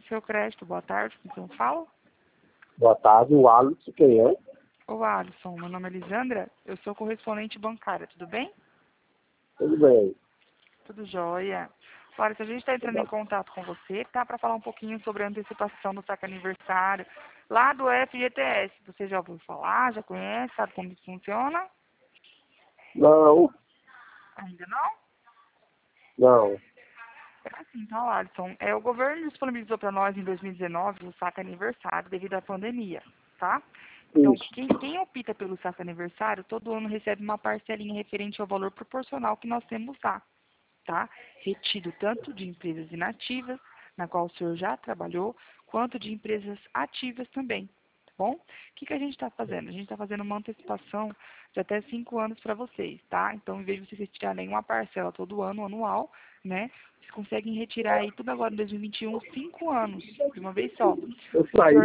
Seu crédito, boa tarde, com quem eu falo? Boa tarde, o Alisson, quem é? Ô Alisson, meu nome é Lisandra, eu sou correspondente bancária, tudo bem? Tudo bem. Tudo jóia. Alisson, a gente está entrando em contato com você, tá? Para falar um pouquinho sobre a antecipação do saque aniversário lá do FGTS. Você já ouviu falar, já conhece, sabe como isso funciona? Não, Ainda não? não. É assim, então, Alisson, o governo disponibilizou para nós em 2019 o saque aniversário devido à pandemia, tá? Então, Isso. quem opta pelo saque aniversário, todo ano recebe uma parcelinha referente ao valor proporcional que nós temos lá, tá? Retido tanto de empresas inativas, na qual o senhor já trabalhou, quanto de empresas ativas também, tá bom? O que a gente está fazendo? A gente está fazendo uma antecipação de até 5 anos para vocês, tá? Então, em vez de vocês retirarem uma parcela todo ano, anual, né? Vocês conseguem retirar aí tudo agora em 2021, 5 anos, de uma vez só. Eu O senhor saí